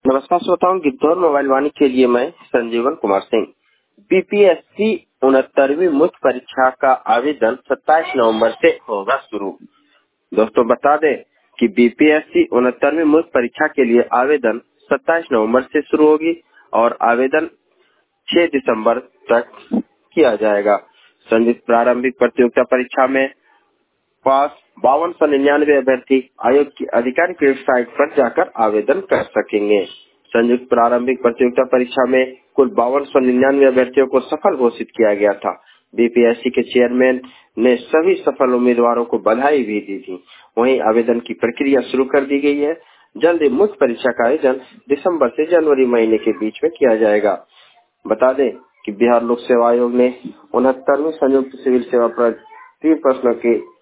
नमस्कार श्रोताओं, गिद्धौर मोबाइल वाणी के लिए मैं संजीवन कुमार सिंह। बीपीएससी 69वीं मुख्य परीक्षा का आवेदन 27 नवंबर से होगा शुरू। दोस्तों बता दें कि बीपीएससी 69वीं मुख्य परीक्षा के लिए आवेदन 27 नवंबर से शुरू होगी और आवेदन 6 दिसंबर तक किया जाएगा। संयुक्त प्रारंभिक प्रतियोगिता परीक्षा में पास 5299 अभ्यर्थी आयोग की आधिकारिक वेबसाइट पर जाकर आवेदन कर सकेंगे। संयुक्त प्रारंभिक प्रतियोगिता परीक्षा में कुल 5299 अभ्यर्थियों को सफल घोषित किया गया था। बीपीएससी के चेयरमैन ने सभी सफल उम्मीदवारों को बधाई भी दी थी। वहीं आवेदन की प्रक्रिया शुरू कर दी गई है। जल्द ही मुख्य परीक्षा का आयोजन दिसंबर से जनवरी महीने के बीच में किया जाएगा। बता दें कि बिहार लोक सेवा आयोग ने 69वीं संयुक्त सिविल सेवा प्रश्नों के